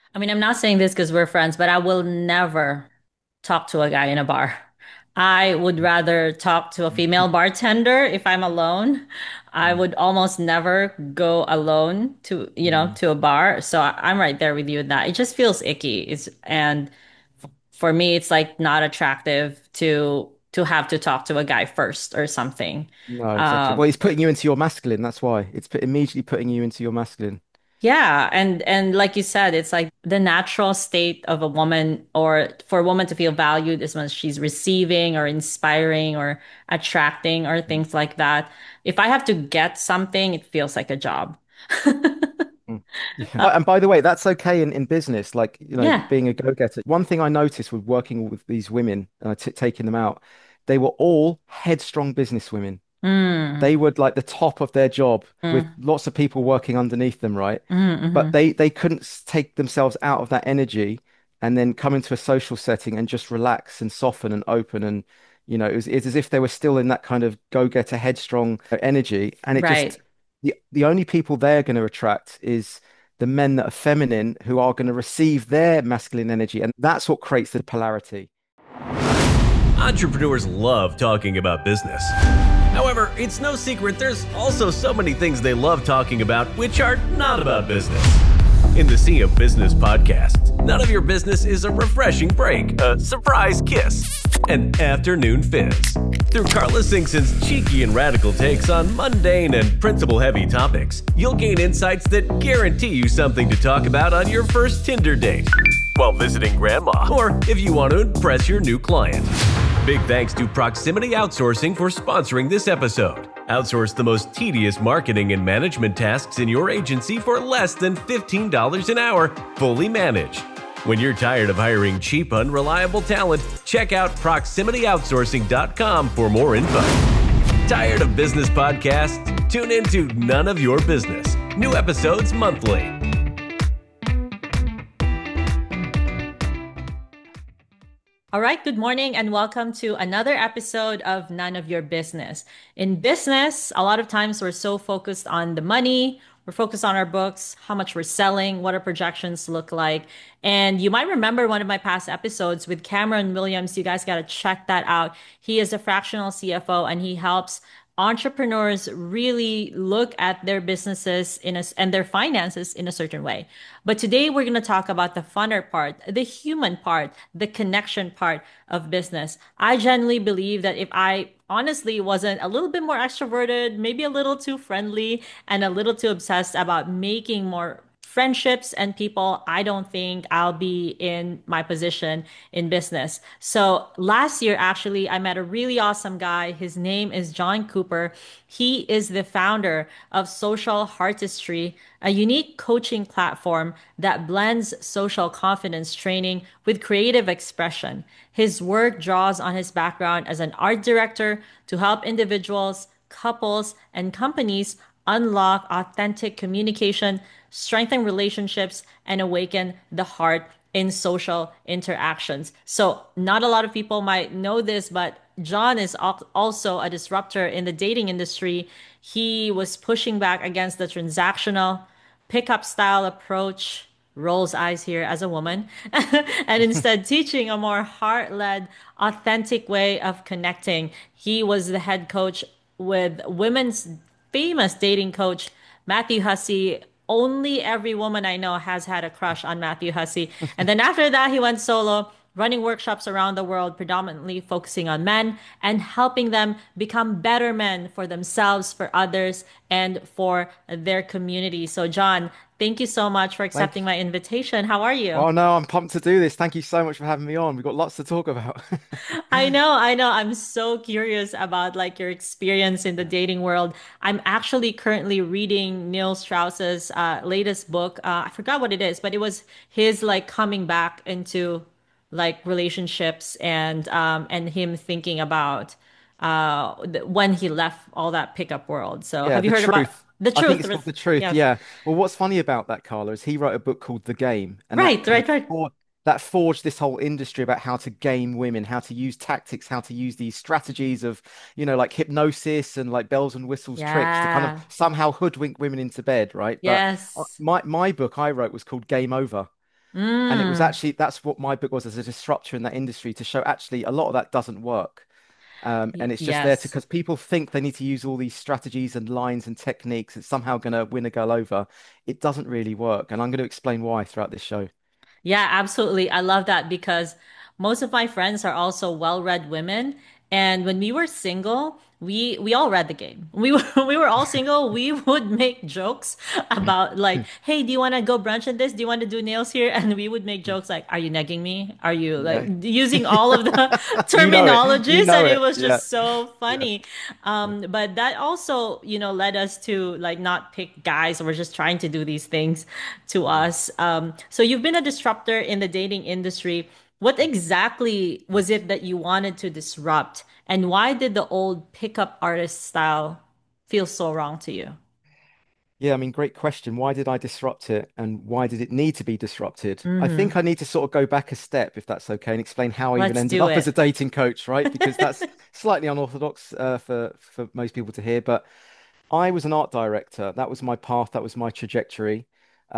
I mean, I'm not saying this because we're friends, but I will never talk to a guy in a bar. I would rather talk to a female bartender if I'm alone. I Mm, would almost never go alone mm. to a bar. So I'm right there with you in that. It just feels icky. And for me, it's like not attractive to have to talk to a guy first or something. No, exactly. Um, Well, it's putting you into your masculine. That's why immediately putting you into your masculine. Yeah, and like you said, it's like the natural state of a woman or for a woman to feel valued is when she's receiving or inspiring or attracting or Mm, things like that. If I have to get something, it feels like a job. mm. Yeah. And by the way, that's okay in business, like, Yeah. being a go-getter. One thing I noticed with working with these women, taking them out, they were all headstrong business women. Mm, They were like the top of their job with mm, lots of people working underneath them, right? mm, But mhm. they couldn't take themselves out of that energy and then come into a social setting and just relax and soften and open and it's as if they were still in that kind of go-getter headstrong energy, and it just Right. the only people they're going to attract is the men that are feminine who are going to receive their masculine energy, and that's what creates the polarity. Entrepreneurs love talking about business. However, it's no secret there's also so many things they love talking about which are not about business. In the Sea of Business podcast, none of your business is a refreshing break, a surprise kiss, an afternoon fizz. Through Carla Singson's cheeky and radical takes on mundane and principle-heavy topics, you'll gain insights that guarantee you something to talk about on your first Tinder date, while visiting grandma, or if you want to impress your new client. Big thanks to Proximity Outsourcing for sponsoring this episode. Outsource the most tedious marketing and management tasks in your agency for less than $15 an hour, fully managed. When you're tired of hiring cheap, unreliable talent, check out proximityoutsourcing.com for more info. Tired of business podcasts? Tune into None of Your Business. New episodes monthly. All right, good morning and welcome to another episode of None of Your Business. In business, a lot of times we're so focused on the money, we're focused on our books, how much we're selling, what our projections look like. And you might remember one of my past episodes with Cameron Williams. You guys got to check that out. He is a fractional CFO and he helps entrepreneurs really look at their businesses and their finances in a certain way. But today we're going to talk about the funner part, the human part, the connection part of business. I genuinely believe that if I honestly wasn't a little bit more extroverted, maybe a little too friendly and a little too obsessed about making more friendships and people, I don't think I'll be in my position in business. So last year, actually, I met a really awesome guy. His name is John Cooper. He is the founder of Social Heartistry, a unique coaching platform that blends social confidence training with creative expression. His work draws on his background as an art director to help individuals, couples, and companies unlock authentic communication, strengthen relationships, and awaken the heart in social interactions. So, not a lot of people might know this, but John is also a disruptor in the dating industry. He was pushing back against the transactional pickup style approach, rolls eyes here as a woman, and instead teaching a more heart led, authentic way of connecting. He was the head coach with women's famous dating coach, Matthew Hussey. Only every woman I know has had a crush on Matthew Hussey. And then after that, he went solo, running workshops around the world, predominantly focusing on men and helping them become better men for themselves, for others, and for their community. So, John, thank you so much for Thank accepting you. my invitation. How are you? Oh no, I'm pumped to do this. Thank you so much for having me on. We've got lots to talk about. I know. I'm so curious about like your experience in the dating world. I'm actually currently reading Neil Strauss's latest book. I forgot what it is, but it was his like coming back into like relationships and him thinking about when he left all that pickup world. So Yeah, have you The heard about Truth. the I think truth? it's called The Truth. Yes. Yeah. Well, what's funny about that, Carla, is he wrote a book called The Game, and that Right, kind right, of right. that forged this whole industry about how to game women, how to use tactics, how to use these strategies of, like hypnosis and like bells and whistles tricks to kind of Yeah. somehow hoodwink women into bed, right? But Yes. my book I wrote was called Game Over. And it was Mm. actually, that's what my book was, as a disruptor in that industry, to show actually a lot of that doesn't work. And it's just there to, Yes. because people think they need to use all these strategies and lines and techniques. It's somehow going to win a girl over. It doesn't really work. And I'm going to explain why throughout this show. Yeah, absolutely. I love that because most of my friends are also well-read women. And when we were single, we all read the game. We were we were all single. We would make jokes about like, hey, do you want to go brunch at this? Do you want to do nails here? And we would make jokes like, are you negging me? Are you like Yeah. using all of the You know it. You terminologies? know And it it. was Yeah. just so Yeah. funny. But that also, led us to like not pick guys who were just trying to do these things to Mm. us. So you've been a disruptor in the dating industry. What exactly was it that you wanted to disrupt? And why did the old pickup artist style feel so wrong to you? Yeah, I mean, great question. Why did I disrupt it and why did it need to be disrupted? I think Hmm. I need to sort of go back a step, if that's okay, and explain how I even Let's ended do up as it. a dating coach, right? Because that's slightly unorthodox for most people to hear. But I was an art director. That was my path. That was my trajectory.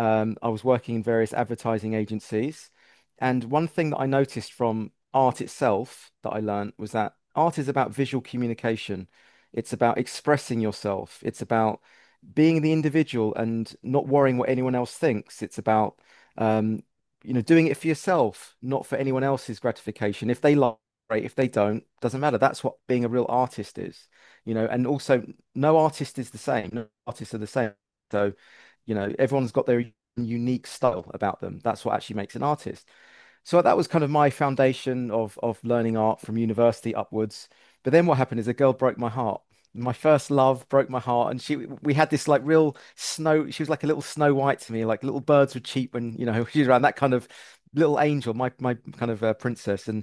I was working in various advertising agencies. And one thing that I noticed from art itself that I learned was that art is about visual communication. It's about expressing yourself. It's about being the individual and not worrying what anyone else thinks. It's about, um, doing it for yourself, not for anyone else's gratification. If they like, great. If they don't, doesn't matter. That's what being a real artist is, and also no artist is the same. No artists are the same. So, everyone's got their unique style about them. That's what actually makes an artist. So that was kind of my foundation of learning art from university upwards. But then what happened is a girl broke my heart. My first love broke my heart, and we had this like real snow. She was like a little Snow White to me, like little birds were cheap when she was around. That kind of little angel, my kind of princess. And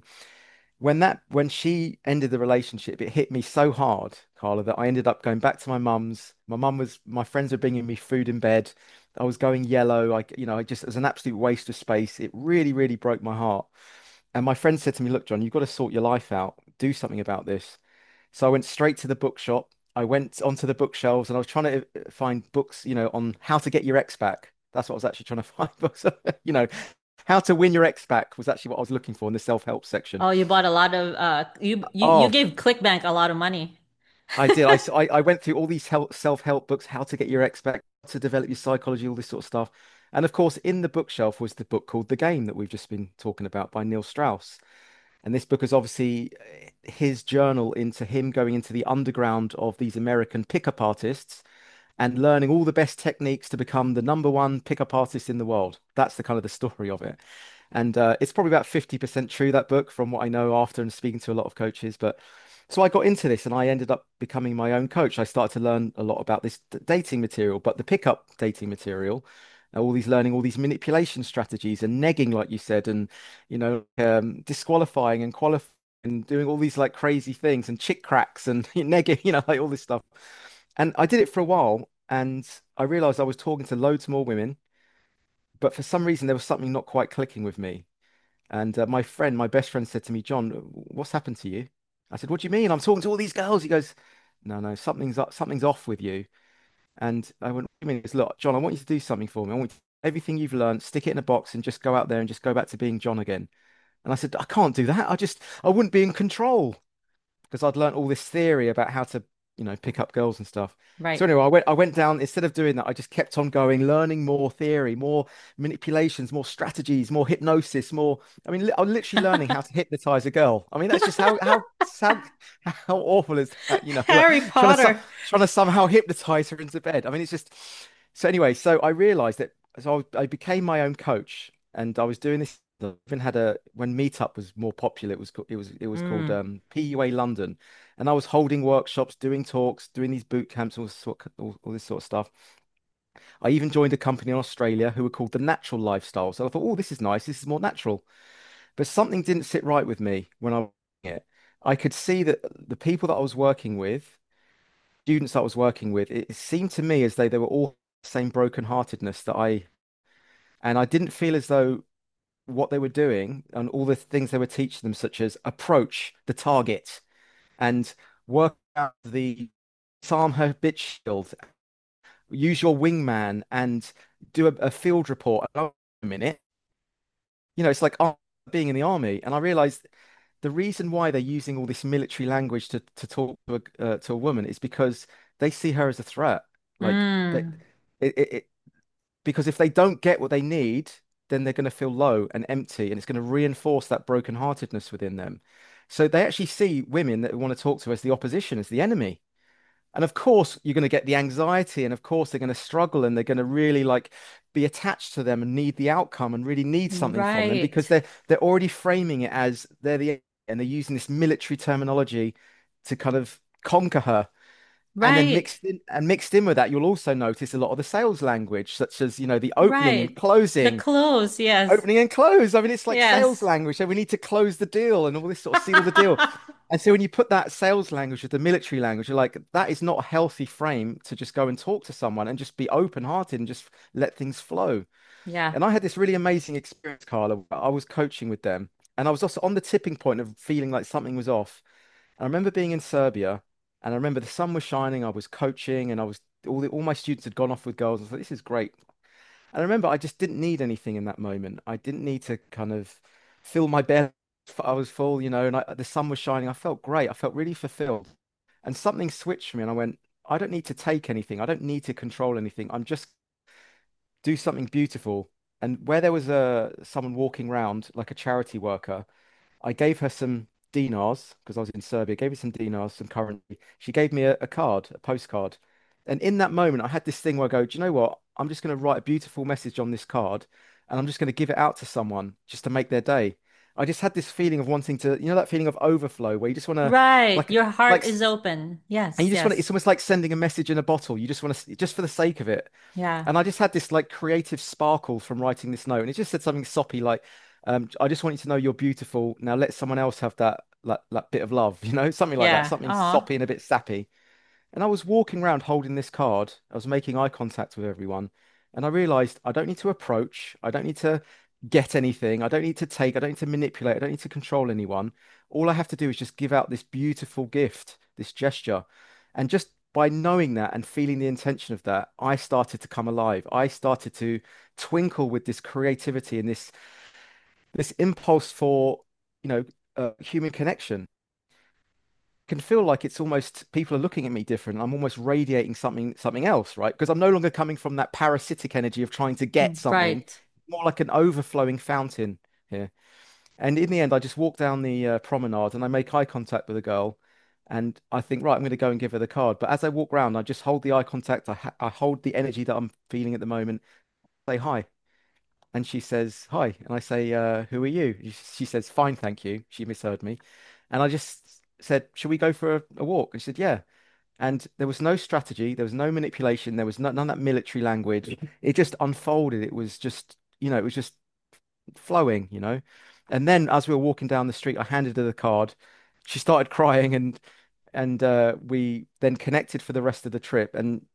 when she ended the relationship, it hit me so hard, Carla, that I ended up going back to my mum's. My friends were bringing me food in bed. I was going yellow. I just, it was an absolute waste of space. It really, really broke my heart. And my friend said to me, "Look, John, you've got to sort your life out. Do something about this." So I went straight to the bookshop. I went onto the bookshelves and I was trying to find books, on how to get your ex back. That's what I was actually trying to find books. You know, how to win your ex back was actually what I was looking for in the self-help section. Oh, you bought a lot of you Oh, gave ClickBank a lot of money. I did. I went through all these self-help books, how to get your ex back, how to develop your psychology, all this sort of stuff. And of course, in the bookshelf was the book called The Game that we've just been talking about by Neil Strauss. And this book is obviously his journal into him going into the underground of these American pickup artists and learning all the best techniques to become the number one pickup artist in the world. That's the kind of the story of it. And it's probably about 50% true, that book, from what I know after and speaking to a lot of coaches. But so I got into this and I ended up becoming my own coach. I started to learn a lot about this dating material, but the pickup dating material, learning all these manipulation strategies and negging, like you said, and disqualifying and qualifying and doing all these like crazy things and chick cracks and negging, like all this stuff. And I did it for a while and I realized I was talking to loads more women, but for some reason there was something not quite clicking with me. And my best friend said to me, "John, what's happened to you?" I said, "What do you mean? I'm talking to all these girls." He goes, "No, no, something's up, something's off with you." And I went, "What do you mean?" He goes, "Look, John, I want you to do something for me. I want you to, everything you've learned, stick it in a box and just go out there and just go back to being John again." And I said, "I can't do that. I wouldn't be in control." Because I'd learned all this theory about how to, pick up girls and stuff. So Right. anyway, I went down, instead of doing that, I just kept on going, learning more theory, more manipulations, more strategies, more hypnosis, more. I mean, I'm literally learning how to hypnotize a girl. I mean, that's just how awful is that, like Harry trying to Potter. trying to somehow hypnotize her into bed. I mean, it's just. So anyway, so I realized that, so I became my own coach, and I was doing this. I even had a when Meetup was more popular. It was called Mm. PUA London, and I was holding workshops, doing talks, doing these boot camps, all this sort of stuff. I even joined a company in Australia who were called The Natural Lifestyle. So I thought, oh, this is nice. This is more natural. But something didn't sit right with me when I was doing it. I could see that the people that I was working with, students that I was working with, it seemed to me as though they were all the same brokenheartedness and I didn't feel as though what they were doing and all the things they were teaching them, such as approach the target and work out the disarm her bitch shield, use your wingman and do a field report. Oh, a minute. It's like being in the army. And I realized the reason why they're using all this military language to talk to a woman is because they see her as a threat. Like that, Mm, it because if they don't get what they need, then they're going to feel low and empty, and it's going to reinforce that brokenheartedness within them. So they actually see women that want to talk to as the opposition, as the enemy. And of course, you're going to get the anxiety, and of course, they're going to struggle, and they're going to really like be attached to them and need the outcome and really need something from them because right. they're already framing it as they're the and they're using this military terminology to kind of conquer her. And then Right. mixed in with that, you'll also notice a lot of the sales language, such as, the Right. The clothes, yes. opening and close. I mean, it's like sales Yes. language. So we need to close the deal and all this sort of seal the deal. And so when you put that sales language with the military language, you're like, that is not a healthy frame to just go and talk to someone and just be open-hearted and just let things flow. Yeah. And I had this really amazing experience, Carla. I was coaching with them, and I was also on the tipping point of feeling like something was off. I remember being in Serbia, and I remember the sun was shining. I was coaching, and I was all my students had gone off with girls. I was like, this is great. And I remember I just didn't need anything in that moment. I didn't need to kind of fill my belly. I was full, and the sun was shining. I felt great. I felt really fulfilled. And something switched for me, and I went, I don't need to take anything. I don't need to control anything. I'm just do something beautiful. And where there was someone walking around like a charity worker, I gave her some dinars because I was in Serbia. Gave her some dinars, some currency. She gave me a card, a postcard. And in that moment, I had this thing where I go, do you know what? I'm just going to write a beautiful message on this card, and I'm just going to give it out to someone just to make their day. I just had this feeling of wanting to, that feeling of overflow where you just want to, Right. like, Your heart like, is open. and Yes, you just want to, yes. it's almost like sending a message in a bottle. You just want to, just for the sake of it. Yeah. And I just had this like creative sparkle from writing this note, and it just said something soppy like, "I just want you to know you're beautiful. Now let someone else have that bit of love, something like that, Yeah. something Oh, soppy and a bit sappy." And I was walking around holding this card. I was making eye contact with everyone, and I realized I don't need to approach. I don't need to get anything. I don't need to take. I don't need to manipulate. I don't need to control anyone. All I have to do is just give out this beautiful gift, this gesture, and just by knowing that and feeling the intention of that, I started to come alive. I started to twinkle with this creativity and this impulse for, you know, human connection. Can feel like it's almost people are looking at me different. I'm almost radiating something else, right? Because I'm no longer coming from that parasitic energy of trying to get something, right. more like an overflowing fountain here. And in the end, I just walk down the promenade and I make eye contact with a girl. And I think, right, I'm going to go and give her the card. But as I walk around, I just hold the eye contact. I hold the energy that I'm feeling at the moment, say hi. And she says, hi. And I say, who are you? She says, fine, thank you. She misheard me. And I just said, should we go for a walk? And she said, yeah. And there was no strategy, there was no manipulation, there was none of that military language. It just unfolded. It was just, it was just flowing. And then as we were walking down the street, I handed her the card. She started crying, and we then connected for the rest of the trip. And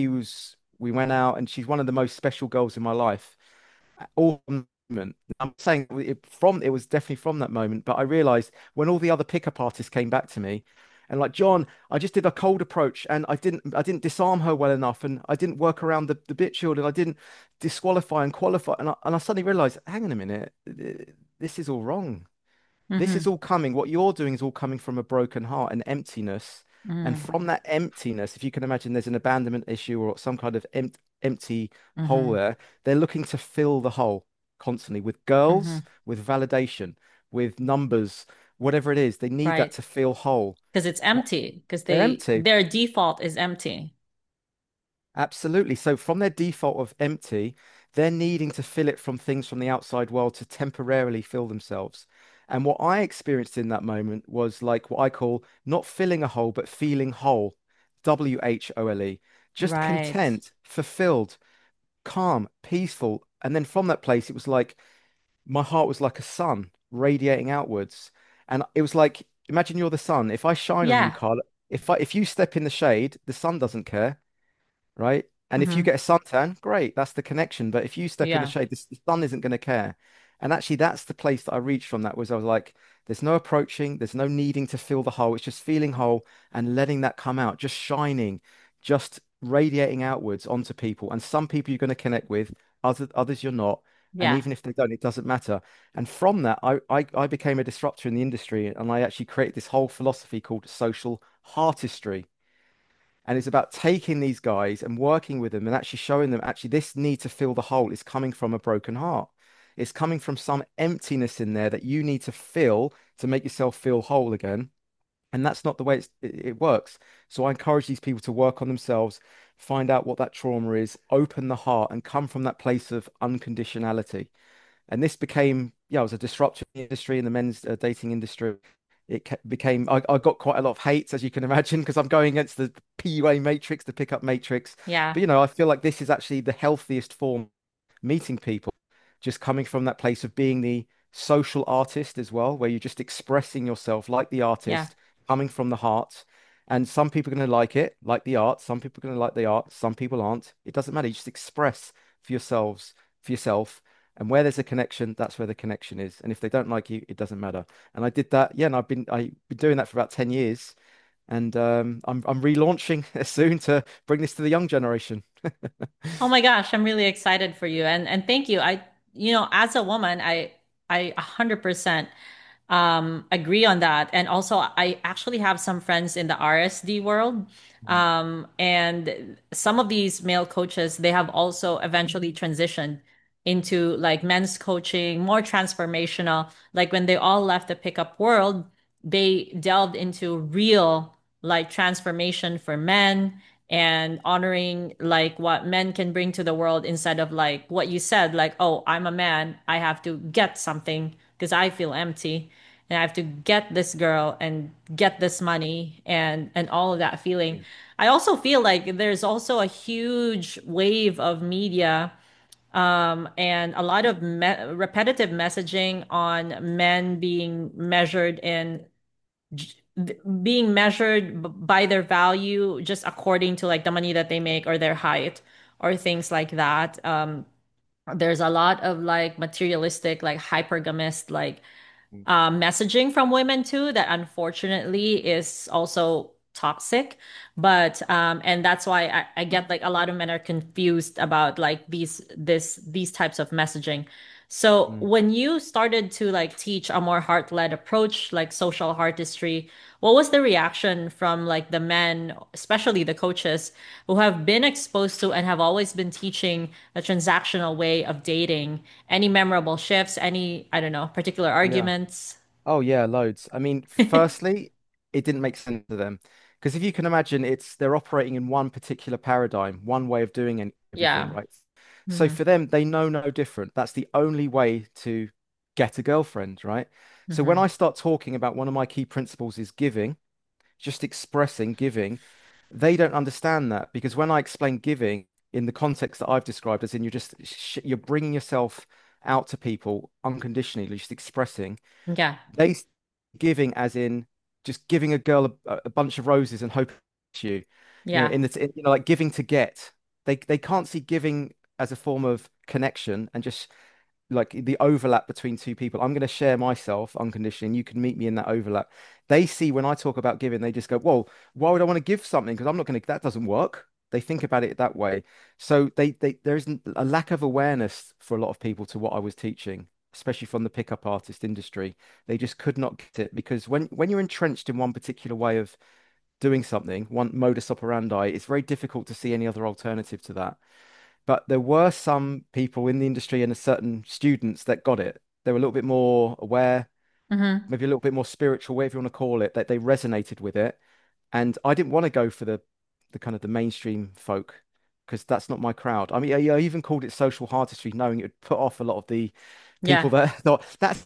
we went out, and she's one of the most special girls in my life. All from that moment. I'm saying it was definitely from that moment, but I realized when all the other pickup artists came back to me. And like John, I just did a cold approach and I didn't disarm her well enough, and I didn't work around the bit shield, and I didn't disqualify and qualify, and I suddenly realized, hang on a minute, this is all wrong. This is Mm-hmm. all coming. What you're doing is all coming from a broken heart and emptiness. And Mm-hmm. from that emptiness, if you can imagine there's an abandonment issue or some kind of empty hole Mm-hmm. there, they're looking to fill the hole constantly with Mm-hmm. girls, with validation, with numbers, whatever it is. They need that Right. to feel whole. Because it's What? empty. Because They're empty. their default is empty. Absolutely. So from their default of empty, they're needing to fill it from things from the outside world to temporarily fill themselves. And what I experienced in that moment was like what I call not filling a hole, but feeling whole. WHOLE. Just Right. content, fulfilled, calm, peaceful. And then from that place, it was like my heart was like a sun radiating outwards. And it was like, imagine you're the sun. If I shine on you, Yeah. Carl, if you step in the shade, the sun doesn't care, right? And if you Mm-hmm. get a suntan, great, that's the connection. But if you step in the Yeah. shade, the sun isn't going to care. And actually, that's the place that I reached from that was I was like, there's no approaching, there's no needing to fill the hole. It's just feeling whole and letting that come out, just shining, just radiating outwards onto people. And some people you're going to connect with, others you're not. And Yeah. even if they don't, it doesn't matter. And from that, I became a disruptor in the industry, and I actually created this whole philosophy called social heartistry. And it's about taking these guys and working with them and actually showing them actually this need to fill the hole is coming from a broken heart. It's coming from some emptiness in there that you need to fill to make yourself feel whole again. And that's not the way it works. So I encourage these people to work on themselves, find out what that trauma is, open the heart, and come from that place of unconditionality. And this became, yeah, I was a disruptor in the industry, in the men's dating industry. Became, I got quite a lot of hate, as you can imagine, because I'm going against the PUA matrix, the pickup matrix. Yeah. But, I feel like this is actually the healthiest form of meeting people, just coming from that place of being the social artist as well, where you're just expressing yourself like the Yeah. artist, coming from the heart. And some people are going to like the art. Some people are going to like the art. Some people aren't. It doesn't matter. You just express for yourselves, for yourself. And where there's a connection, that's where the connection is. And if they don't like you, it doesn't matter. And I did that. Yeah, and I've been doing that for about 10 years. And I'm relaunching soon to bring this to the young generation. Oh my gosh, I'm really excited for you. And thank you. As a woman, I 100% agree on that. And also, I actually have some friends in the RSD world. And some of these male coaches, they have also eventually transitioned into like men's coaching, more transformational. Like when they all left the pickup world, they delved into real like transformation for men and honoring like what men can bring to the world instead of like what you said, like, oh, I'm a man, I have to get something because I feel empty and I have to get this girl and get this money and all of that feeling. I also feel like there's also a huge wave of media and a lot of repetitive messaging on men being measured by their value just according to like the money that they make or their height or things like that. There's a lot of like materialistic, like hypergamist, like messaging from women too that unfortunately is also toxic. And that's why I get like a lot of men are confused about like these types of messaging. So Mm. when you started to like teach a more heart-led approach, like social artistry, what was the reaction from like the men, especially the coaches who have been exposed to and have always been teaching a transactional way of dating? Any memorable shifts, any, I don't know, particular Yeah. arguments? Oh yeah, loads. I mean, firstly, it didn't make sense to them because if you can imagine, they're operating in one particular paradigm, one way of doing everything, Yeah. right? So Hmm. for them, they know no different. That's the only way to get a girlfriend, right? So when I Hmm. start talking about one of my key principles is giving, just expressing giving, they don't understand that because when I explain giving in the context that I've described, as in you're bringing yourself out to people unconditionally, just expressing Yeah. they giving as in just giving a girl a bunch of roses and hoping you, Yeah. like giving to get. They can't see giving as a form of connection and just like the overlap between two people. I'm going to share myself unconditionally, and you can meet me in that overlap. They see when I talk about giving, they just go, "Well, why would I want to give something? Because I'm not going to. That doesn't work." They think about it that way. So there isn't a lack of awareness for a lot of people to what I was teaching, especially from the pickup artist industry. They just could not get it because when you're entrenched in one particular way of doing something, one modus operandi, it's very difficult to see any other alternative to that. But there were some people in the industry and certain students that got it. They were a little bit more aware, Hmm. maybe a little bit more spiritual, whatever you want to call it, that they resonated with it. And I didn't want to go for the kind of the mainstream folk because that's not my crowd. I mean, I even called it social artistry, knowing it would put off a lot of the people Yeah. that thought that's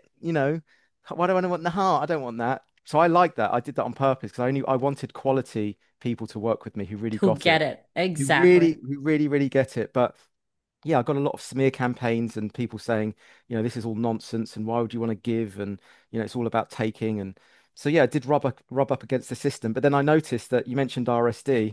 it. Why do I want the heart? I don't want that. So I like that. I did that on purpose because I wanted quality people to work with me who really Who got get it, it? Exactly. who really, really get it. But yeah, I got a lot of smear campaigns and people saying, this is all nonsense and why would you want to give? And, it's all about taking. And so, yeah, I did rub up against the system. But then I noticed that you mentioned RSD.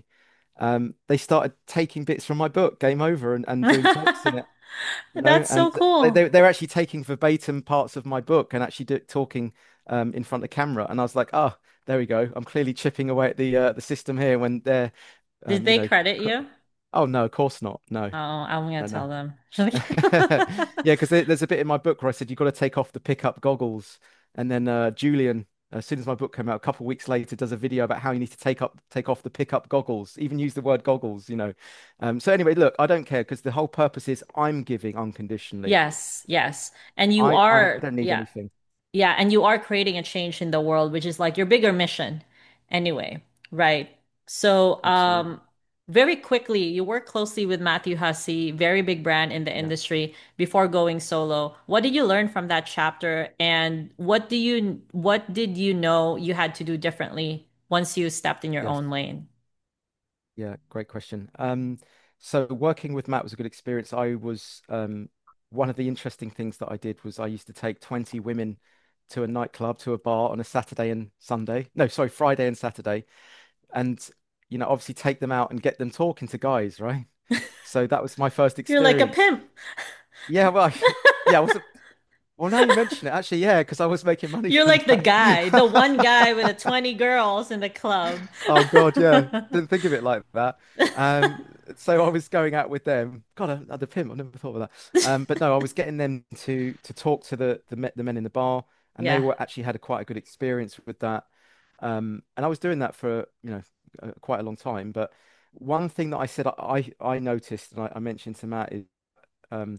They started taking bits from my book, Game Over, and doing talks in it, That's so and they, cool. they, they're actually taking verbatim parts of my book and actually talking in front of camera. And I was like, oh, there we go. I'm clearly chipping away at the system here when they're, Did um, you they know, credit you? Oh no, of course not. No, Oh, I'm gonna no, tell no. them. Yeah, because there's a bit in my book where I said you've got to take off the pickup goggles, and then Julian, as soon as my book came out, a couple of weeks later, does a video about how you need to take off the pickup goggles, even use the word goggles, you know. So anyway, look, I don't care because the whole purpose is I'm giving unconditionally. Yes, yes. And you I are, don't need yeah. anything. Yeah, and you are creating a change in the world, which is like your bigger mission anyway, right? So, Absolutely. very quickly, you work closely with Matthew Hussey, very big brand in the Yeah. industry before going solo. What did you learn from that chapter, and what did you know you had to do differently once you stepped in your Yes. own lane? Yeah, great question. So working with Matt was a good experience. I was one of the interesting things that I did was I used to take 20 women to a nightclub, to a bar on a Saturday and Sunday. No, sorry, Friday and Saturday. And obviously take them out and get them talking to guys, right? So that was my first You're like a experience. pimp. Yeah, well, yeah, I was well, now you mention it, actually, yeah, because I was making money You're from like the that. guy, the one guy with the 20 girls in the club. Oh God, yeah. Didn't think of it like that. Um, so I was going out with them. God, the pimp. I never thought of that. But no, I was getting them to talk to the men in the bar, and they Yeah. were actually had a quite a good experience with that. And I was doing that for quite a long time. But one thing that I said I noticed and I mentioned to Matt is um,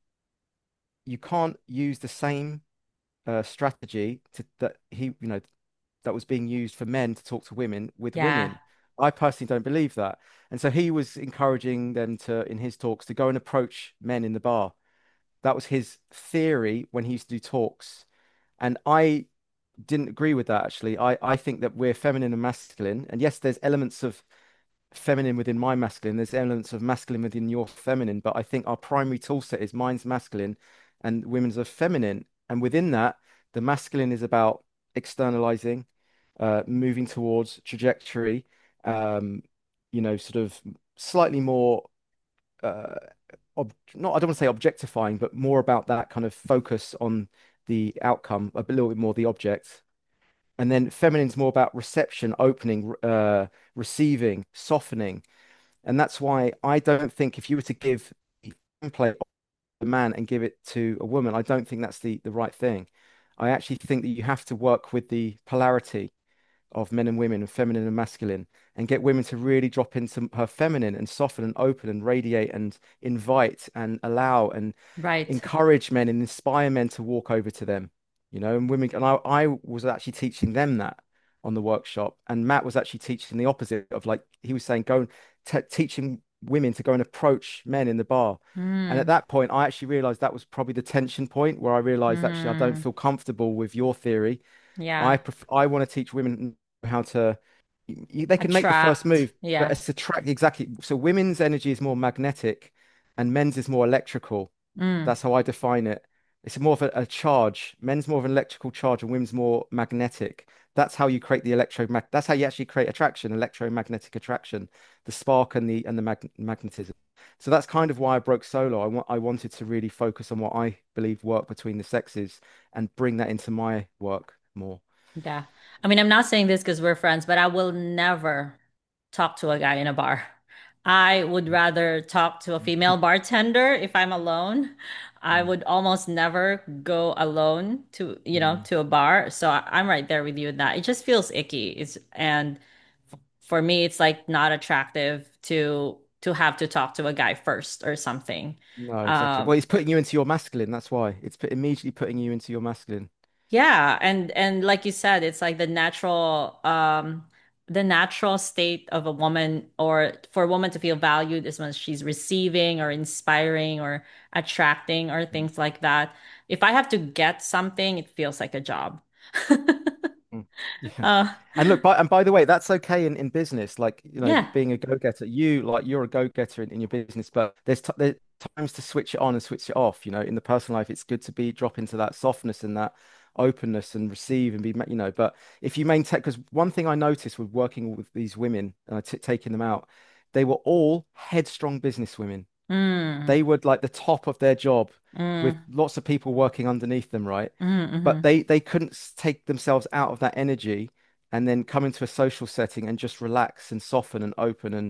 you can't use the same strategy that that was being used for men to talk to women with Yeah. women. I personally don't believe that. And so he was encouraging them in his talks, to go and approach men in the bar. That was his theory when he used to do talks. And I didn't agree with that, actually. I think that we're feminine and masculine. And yes, there's elements of feminine within my masculine. There's elements of masculine within your feminine, but I think our primary tool set is mine's masculine and women's are feminine. And within that, the masculine is about externalizing, moving towards trajectory, um, sort of slightly more, uh, not, I don't want to say objectifying, but more about that kind of focus on the outcome, a little bit more the object. And then feminine's more about reception, opening, receiving, softening. And that's why I don't think if you were to give the template of a man and give it to a woman, I don't think that's the right thing. I actually think that you have to work with the polarity of men and women and feminine and masculine and get women to really drop into her feminine and soften and open and radiate and invite and allow and Right. encourage men and inspire men to walk over to them, and women. And I was actually teaching them that on the workshop. And Matt was actually teaching the opposite of, like, he was saying, go and teaching women to go and approach men in the bar. And at Mm, that point, I actually realized that was probably the tension point where I realized, actually, I don't mm, feel comfortable with your theory. yeah. I want to teach women how to, they can make the first Attract. move, but Yeah. it's attract exactly. So women's energy is more magnetic and men's is more electrical. Mm, That's how I define it. It's more of a charge. Men's more of an electrical charge and women's more magnetic. That's how you create the electromag. That's how you actually create attraction, electromagnetic attraction, the spark and the magnetism. So that's kind of why I broke solo. I wanted to really focus on what I believe work between the sexes and bring that into my work more. yeah. I mean, I'm not saying this because we're friends, but I will never talk to a guy in a bar. I would rather talk to a female bartender if I'm alone. I Mm, would almost never go alone mm. to a bar. So I'm right there with you in that. It just feels icky. And for me, it's like not attractive to have to talk to a guy first or something. No, exactly. Um, Well, it's putting you into your masculine. That's why immediately putting you into your masculine. Yeah, and like you said, it's like the natural state of a woman, or for a woman to feel valued is when she's receiving or inspiring or attracting or things like that. If I have to get something, it feels like a job. Mm. Yeah. Uh And look, by the way, that's okay in business. Like, yeah. being a go-getter, you're a go-getter in your business, but there's times to switch it on and switch it off. In the personal life, it's good to be drop into that softness and that openness and receive and but if you maintain, because one thing I noticed with working with these women and taking them out, they were all headstrong business women. Mm, They were like the top of their job with mm, lots of people working underneath them, right? mm, But mhm. they couldn't take themselves out of that energy and then come into a social setting and just relax and soften and open and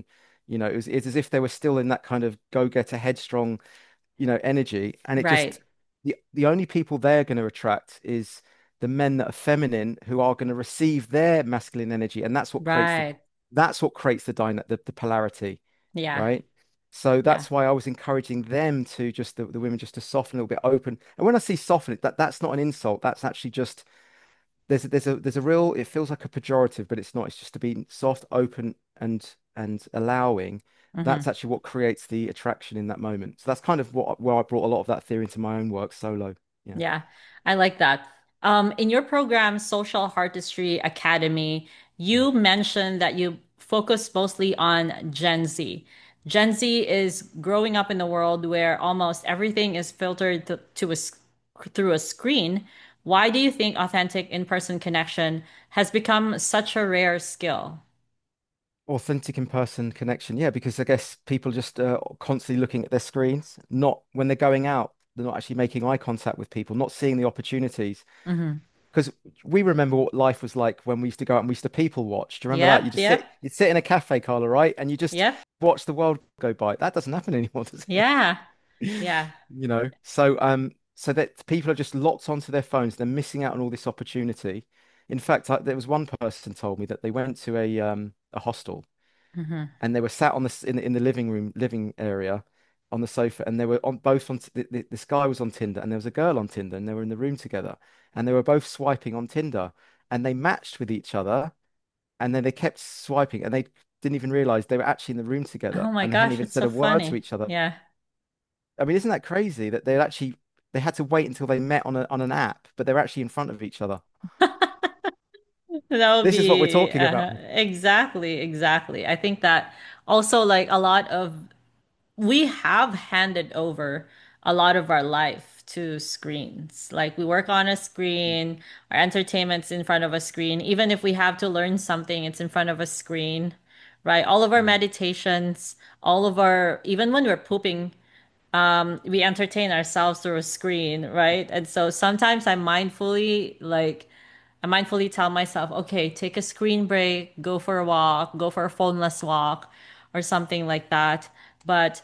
It's as if they were still in that kind of go-getter, headstrong, energy. And it just Right. the only people they're going to attract is the men that are feminine who are going to receive their masculine energy, and Right. that's what creates the polarity, Yeah. right? So Yeah. that's why I was encouraging them to just the women just to soften a little bit, open. And when I see soften, that's not an insult. That's actually just there's a real, it feels like a pejorative, but it's not. It's just to be soft, open, and allowing. That's Hmm. actually what creates the attraction in that moment. So that's kind of what where I brought a lot of that theory into my own work solo. Yeah. Yeah, I like that. In your program, Social Artistry Academy, Mm. you mentioned that you focus mostly on Gen Z. Gen Z is growing up in a world where almost everything is filtered through a screen. Why do you think authentic in-person connection has become such a rare skill? Authentic in-person connection. Yeah, because I guess people just constantly looking at their screens, not when they're going out, they're not actually making eye contact with people, not seeing the opportunities. Hmm. Because we remember what life was like when we used to go out and we used to people watch. Do you remember that? Yep, You'd sit in a cafe, Carla, right? And you just yep, watch the world go by. That doesn't happen anymore, does it? yeah, yeah. So that people are just locked onto their phones. They're missing out on all this opportunity. In fact, there was one person told me that they went to a hostel Hmm. and they were sat on in the living area on the sofa, and they were on both on this guy was on Tinder and there was a girl on Tinder, and they were in the room together, and they were both swiping on Tinder, and they matched with each other, and then they kept swiping, and they didn't even realize they were actually in the room together, Oh my and they hadn't gosh, even it's said so a word to funny. each other. Yeah. I mean, isn't that crazy that they had to wait until they met on an app, but they're actually in front of each other. That would This is what we're be talking about. exactly, exactly. I think that also like a lot of we have handed over a lot of our life to screens. Like we work on a screen, our entertainment's in front of a screen. Even if we have to learn something, it's in front of a screen, right? All of our Mm. meditations, all of our, even when we're pooping, we entertain ourselves through a screen, right? And so sometimes I mindfully tell myself, okay, take a screen break, go for a walk, go for a phoneless walk, or something like that. But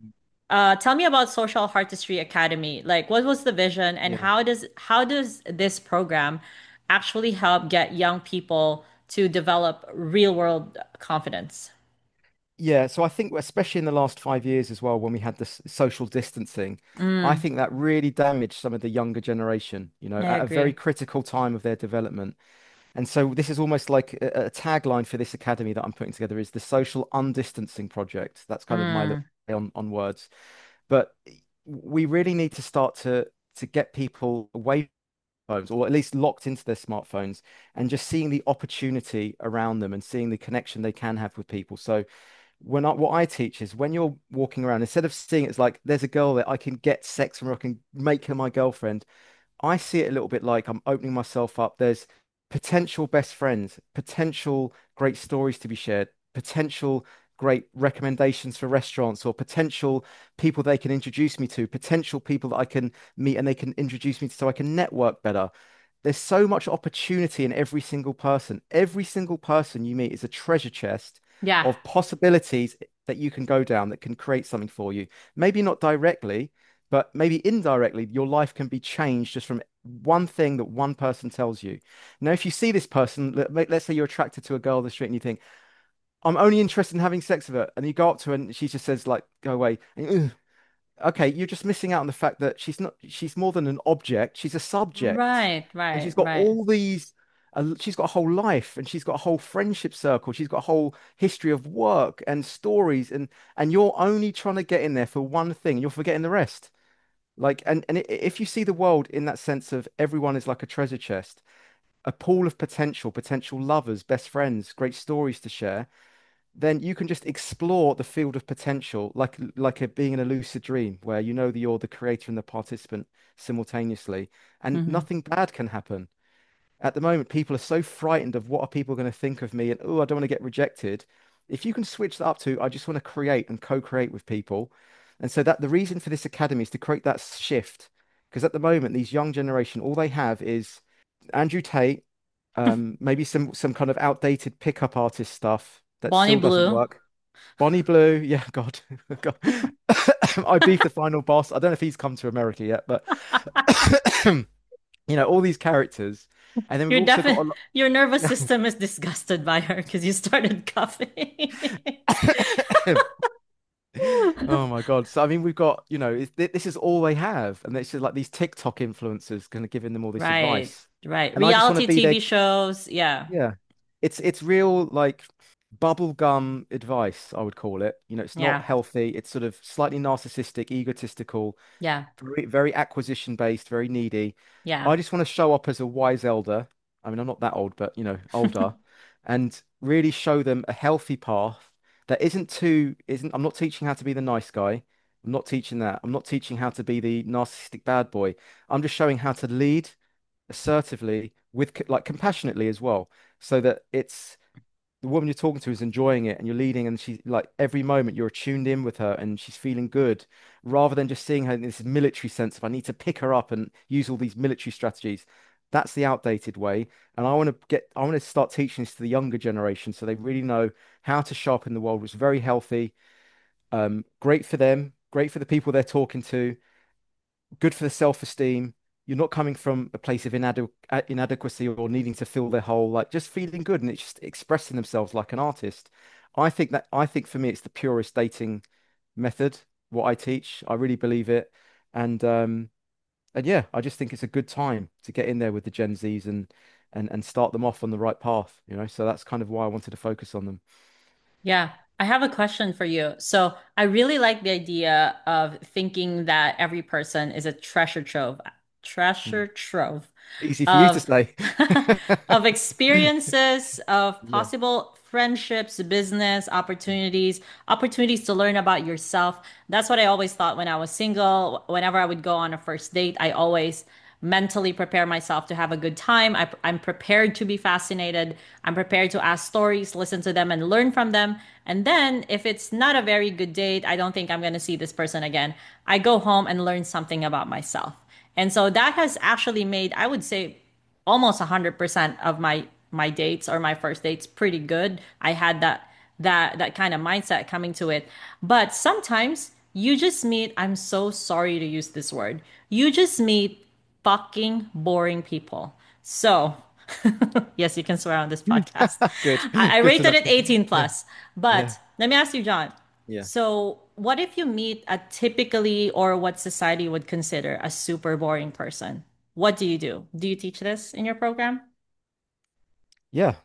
tell me about Social Artistry Academy. Like, what was the vision, and Yeah. how does this program actually help get young people to develop real world confidence? Yeah, so I think especially in the last 5 years as well, when we had this social distancing, I Mm, think that really damaged some of the younger generation, I at a very agree. critical time of their development. And so this is almost like a tagline for this academy that I'm putting together is the social undistancing project. That's kind of my little Mm, play on words. But we really need to start to get people away from phones, or at least locked into their smartphones, and just seeing the opportunity around them and seeing the connection they can have with people. So what I teach is when you're walking around, instead of seeing it as like there's a girl that I can get sex from, or I can make her my girlfriend, I see it a little bit like I'm opening myself up. There's potential best friends, potential great stories to be shared, potential great recommendations for restaurants, or potential people they can introduce me to, potential people that I can meet and they can introduce me to so I can network better. There's so much opportunity in every single person. Every single person you meet is a treasure chest yeah. of possibilities that you can go down that can create something for you. Maybe not directly, but maybe indirectly, your life can be changed just from one thing that one person tells you. Now, if you see this person, let's say you're attracted to a girl on the street and you think, I'm only interested in having sex with her, and you go up to her and she just says, like, go away. And okay, you're just missing out on the fact that she's more than an object, she's a subject. Right, And right, she's got right. all these, she's got a whole life, and she's got a whole friendship circle. She's got a whole history of work and stories, and you're only trying to get in there for one thing. You're forgetting the rest. Like, if you see the world in that sense of everyone is like a treasure chest, a pool of potential lovers, best friends, great stories to share, then you can just explore the field of potential like being in a lucid dream where you know that you're the creator and the participant simultaneously, and Hmm. nothing bad can happen. At the moment, people are so frightened of what are people going to think of me, and oh, I don't want to get rejected. If you can switch that up to, I just want to create and co-create with people. And so that the reason for this academy is to create that shift. Because at the moment, these young generation, all they have is Andrew Tate, maybe some kind of outdated pickup artist stuff that Bonnie still doesn't Blue. work. Bonnie Blue, yeah, God, God. I beef the final boss. I don't know if he's come to America yet, but all these characters, and then we've You're also got a definitely lot. your nervous system is disgusted by her because you started coughing. Oh my God. So I mean, we've got, this is all they have, and it's just like these TikTok influencers kind of giving them all this Right, advice, right. and I just want to Reality be their. TV shows. Yeah, Yeah. It's real like bubblegum advice, I would call it. It's not yeah, healthy. It's sort of slightly narcissistic, egotistical, yeah, very, very acquisition based, very needy. yeah. I just want to show up as a wise elder. I mean, I'm not that old, but older, and really show them a healthy path that isn't I'm not teaching how to be the nice guy. I'm not teaching that. I'm not teaching how to be the narcissistic bad boy. I'm just showing how to lead assertively with like compassionately as well, so that it's the woman you're talking to is enjoying it and you're leading and she's like every moment you're tuned in with her and she's feeling good rather than just seeing her in this military sense of I need to pick her up and use all these military strategies. That's the outdated way. And I want to start teaching this to the younger generation so they really know how to show up in the world, which is very healthy, great for them, great for the people they're talking to, good for the self-esteem. You're not coming from a place of inadequacy or needing to fill their hole, like just feeling good and it's just expressing themselves like an artist. I think for me it's the purest dating method, what I teach. I really believe it. And yeah, I just think it's a good time to get in there with the Gen Zs and start them off on the right path. So that's kind of why I wanted to focus on them. Yeah, I have a question for you. So I really like the idea of thinking that every person is a Mm. treasure trove Easy for you to of say. of experiences, of Yeah. possible friendships, business opportunities, opportunities to learn about yourself. That's what I always thought when I was single. Whenever I would go on a first date, I always mentally prepare myself to have a good time. I'm prepared to be fascinated. I'm prepared to ask stories, listen to them, and learn from them. And then, if it's not a very good date, I don't think I'm going to see this person again. I go home and learn something about myself. And so that has actually made, I would say, almost 100% of my dates or my first dates pretty good. I had that kind of mindset coming to it. But sometimes you just meet, I'm so sorry to use this word. You just meet fucking boring people. So, yes, you can swear on this podcast. Good. I Good to rated know. it 18 Yeah. plus. Yeah. But let me ask you, John. Yeah. So, what if you meet a typically or what society would consider a super boring person? What do you do? Do you teach this in your program? Yeah.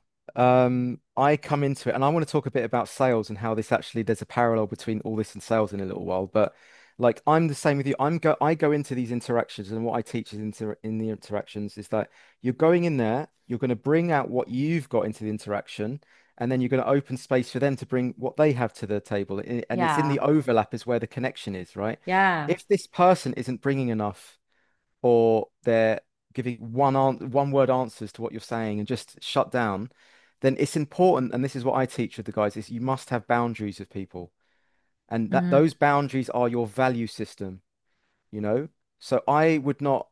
I come into it and I want to talk a bit about sales and how this actually there's a parallel between all this and sales in a little while. But like I'm the same with you. I go into these interactions and what I teach is in the interactions is that you're going in there, you're going to bring out what you've got into the interaction, and then you're going to open space for them to bring what they have to the table. And it's in Yeah. the overlap is where the connection is, right? Yeah. If this person isn't bringing enough or they're giving one word answers to what you're saying and just shut down, then it's important, and this is what I teach with the guys, is you must have boundaries with people. And that Hmm. those boundaries are your value system, you know? So I would not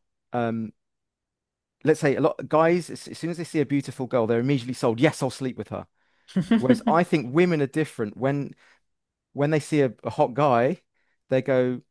let's say a lot guys, as soon as they see a beautiful girl, they're immediately sold, yes, I'll sleep with her. Whereas I think women are different. When they see a hot guy, they go,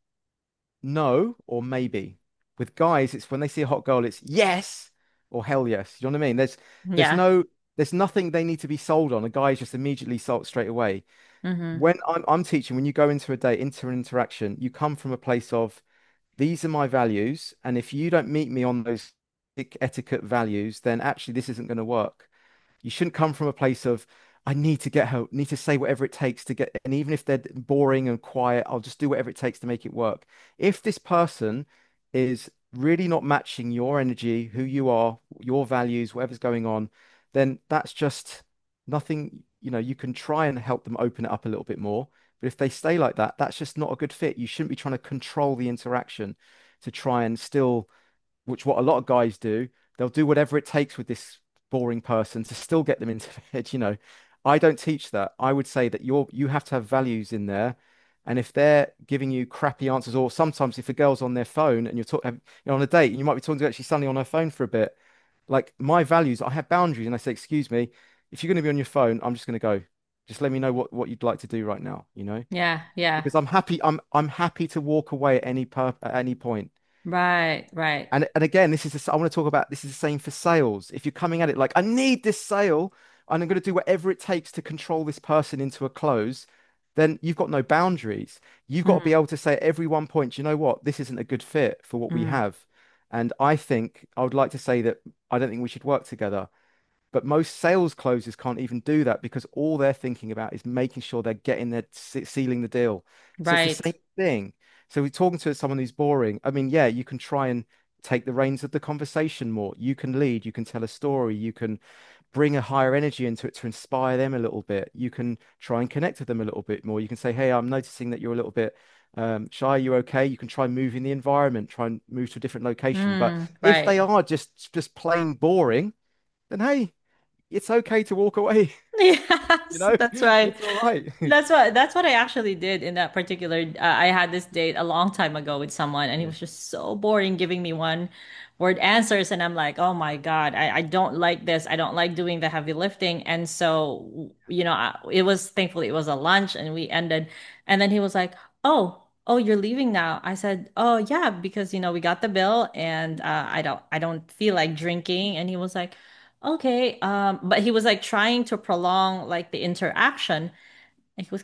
no or maybe. With guys, it's when they see a hot girl, it's yes or hell yes. You know what I mean? There's Yeah. no there's nothing they need to be sold on. A guy is just immediately sold straight away. Hmm. When I'm teaching, when you go into a date, into an interaction, you come from a place of these are my values, and if you don't meet me on those etiquette values, then actually this isn't going to work. You shouldn't come from a place of, I need to get her, need to say whatever it takes to get, and even if they're boring and quiet, I'll just do whatever it takes to make it work. If this person is really not matching your energy, who you are, your values, whatever's going on, then that's just nothing. You can try and help them open it up a little bit more. But if they stay like that, that's just not a good fit. You shouldn't be trying to control the interaction to try and still which what a lot of guys do. They'll do whatever it takes with this boring person to still get them into bed. I don't teach that. I would say that you have to have values in there. And if they're giving you crappy answers, or sometimes if a girl's on their phone and you're on a date and you might be talking to her, she's suddenly on her phone for a bit. Like my values, I have boundaries and I say, excuse me, if you're going to be on your phone, I'm just going to go. Just let me know what you'd like to do right now, you know? Yeah, yeah. Because I'm happy to walk away at any point. Right, right. And again, I want to talk about this is the same for sales. If you're coming at it like I need this sale and I'm going to do whatever it takes to control this person into a close, then you've got no boundaries. You've got to be Mm, able to say at every one point, you know what, this isn't a good fit for what we mm, have. And I would like to say that I don't think we should work together. But most sales closers can't even do that because all they're thinking about is making sure they're getting their sealing the deal. So it's the right. same thing. So we're talking to someone who's boring. I mean, yeah, you can try and take the reins of the conversation more. You can lead, you can tell a story, you can bring a higher energy into it to inspire them a little bit. You can try and connect with them a little bit more. You can say, "Hey, I'm noticing that you're a little bit shy. Are you okay?" You can try moving the environment, try and move to a different location. But if they Right. are just plain boring, then hey, it's okay to walk away. You Yes, know, that's right. it's all right. That's what I actually did in that particular. I had this date a long time ago with someone, and he Yeah, was just so boring, giving me one word answers, and I'm like, oh my God, I don't like this. I don't like doing the heavy lifting, and so it was thankfully it was a lunch, and we ended, and then he was like, oh, you're leaving now. I said, oh yeah, because we got the bill, and I don't feel like drinking, and he was like. Okay, but he was like trying to prolong like the interaction. And he was,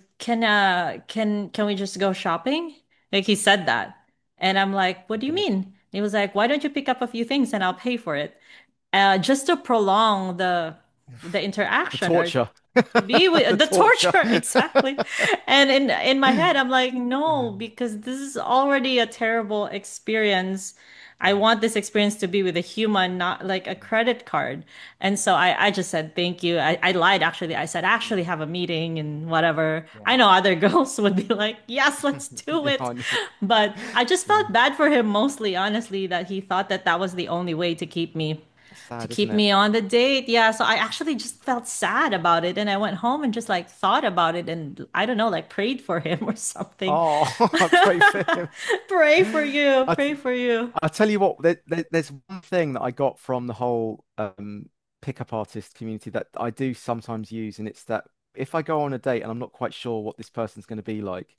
can we just go shopping? Like he said that. And I'm like, what do you God. mean? He was like, why don't you pick up a few things and I'll pay for it? Just to prolong the The interaction or torture. to be with The the torture. torture exactly. And in my head I'm like, no, because this is already a terrible experience. I want this experience to be with a human, not like a credit card. And so I just said thank you. I lied actually. I said actually have a meeting and whatever. Yeah. I know other girls would be like, yes, let's do Yeah, it. I know. But I just Yeah. felt bad for him mostly, honestly, that he thought that that was the only way to keep me That's to sad, isn't keep it? me on the date. Yeah, so I actually just felt sad about it and I went home and just like thought about it and I don't know, like prayed for him or something. Oh, I pray for him. Pray for you, I, pray for you. I tell you what, there's one thing that I got from the whole pickup artist community that I do sometimes use, and it's that if I go on a date and I'm not quite sure what this person's going to be like,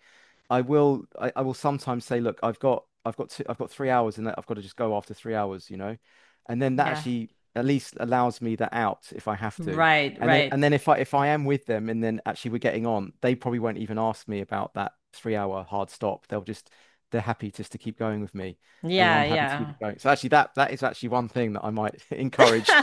I will sometimes say, look, I've got 3 hours and I've got to just go after 3 hours, you know, and then that Yeah. actually at least allows me that out if I have to. Right, right. And then if I am with them and then actually we're getting on, they probably won't even ask me about that 3 hour hard stop. They're happy just to keep going with me, and then Yeah, I'm happy to keep yeah. it going. So actually, that is actually one thing that I might encourage.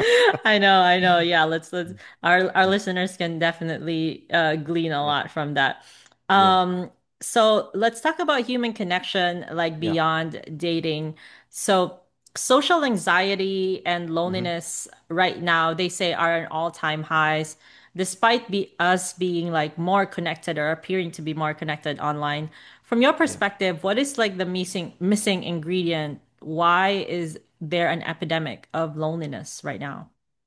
I know. Yeah, let's our listeners can definitely glean a Yeah, lot from that. yeah, Um, so let's talk about human connection, like yeah. beyond dating. So social anxiety and Hmm. loneliness right now, they say are an all-time highs, despite us being like more connected or appearing to be more connected online. From your Yeah. perspective, what is like the missing ingredient? Why is there an epidemic of loneliness right now?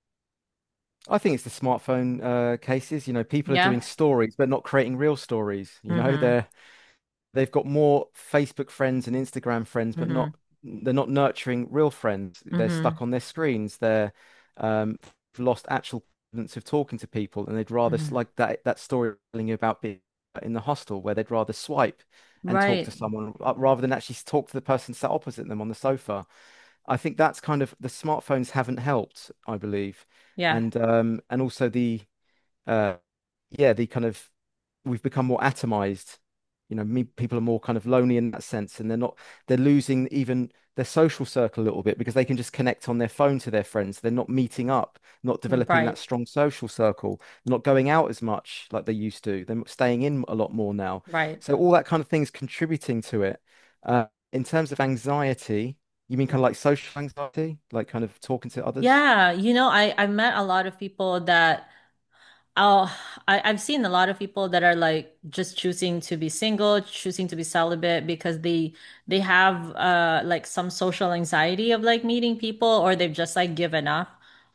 I think it's the smartphone cases. You know, people are doing Yeah. stories, but not creating real stories. You know, Mm-hmm. they've got more Facebook friends and Instagram friends, but Mm-hmm. they're not nurturing real friends. They're Mm-hmm. stuck on their screens. Um, lost actual confidence of talking to people, and they'd rather Mm-hmm. like that story telling you about being in the hostel, where they'd rather swipe and talk to Right. someone rather than actually talk to the person sat opposite them on the sofa. I think that's kind of the smartphones haven't helped, I believe, Yeah. and also uh yeah, the kind of we've become more atomized. You know, people are more kind of lonely in that sense, and they're losing even their social circle a little bit because they can just connect on their phone to their friends. They're not meeting up, not developing that Right. strong social circle, not going out as much like they used to. They're staying in a lot more now. Right. So all that kind of thing is contributing to it. In terms of anxiety, you mean kind of like social anxiety, like kind of talking to others? Yeah. I met a lot of people that Oh, I've seen a lot of people that are like just choosing to be single, choosing to be celibate because they have like some social anxiety of like meeting people or they've just like given up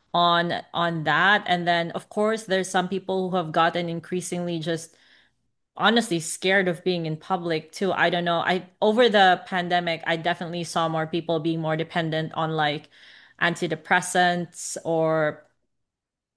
on that. And then of course there's some people who have gotten increasingly just honestly scared of being in public too. I don't know. I over the pandemic, I definitely saw more people being more dependent on like antidepressants or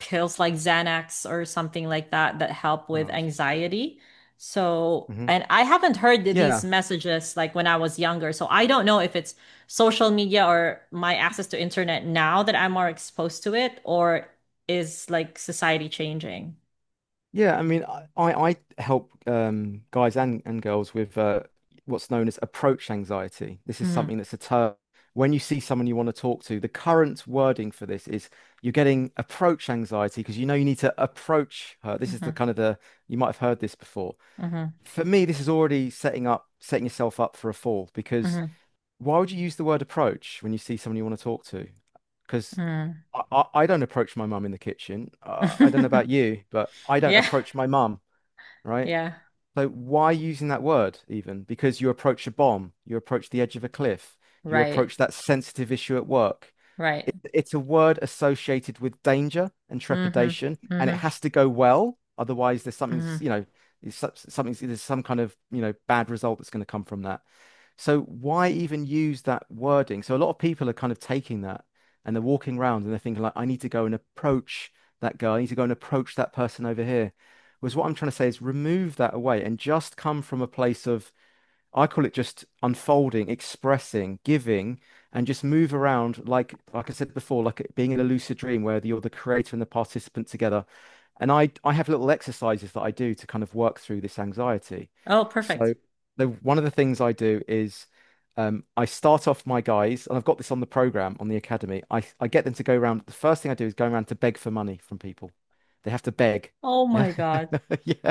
pills like Xanax or something like that that help with Oh. anxiety. So, Hmm. and I haven't heard these Yeah. messages like when I was younger. So I don't know if it's social media or my access to internet now that I'm more exposed to it, or is like society changing? Yeah, I mean, I help guys and girls with what's known as approach anxiety. This is Hmm. something that's a term. When you see someone you want to talk to, the current wording for this is you're getting approach anxiety because you know you need to approach her. This is the Hmm. kind of the, you might have heard this before. Hmm. For me, this is already setting yourself up for a fall because Hmm. why would you use the word approach when you see someone you want to talk to? Because Hmm. I don't approach my mum in the kitchen. I don't know about you, but I don't Yeah. approach my mum, right? Yeah. So why using that word even? Because you approach a bomb, you approach the edge of a cliff, you Right. approach that sensitive issue at work. Right. It's a word associated with danger and Hmm. trepidation, and it Hmm. has to go well. Otherwise, there's something's, Hmm. there's some kind of, bad result that's going to come from that. So why even use that wording? So a lot of people are kind of taking that and they're walking around and they're thinking like, I need to go and approach that girl. I need to go and approach that person over here. Whereas what I'm trying to say is remove that away and just come from a place of, I call it just unfolding, expressing, giving, and just move around like I said before, like it being in a lucid dream where you're the creator and the participant together. And I have little exercises that I do to kind of work through this anxiety. Oh, perfect. So one of the things I do is I start off my guys, and I've got this on the program on the academy. I get them to go around. The first thing I do is go around to beg for money from people. They have to beg. Oh Yeah. my God. Yeah.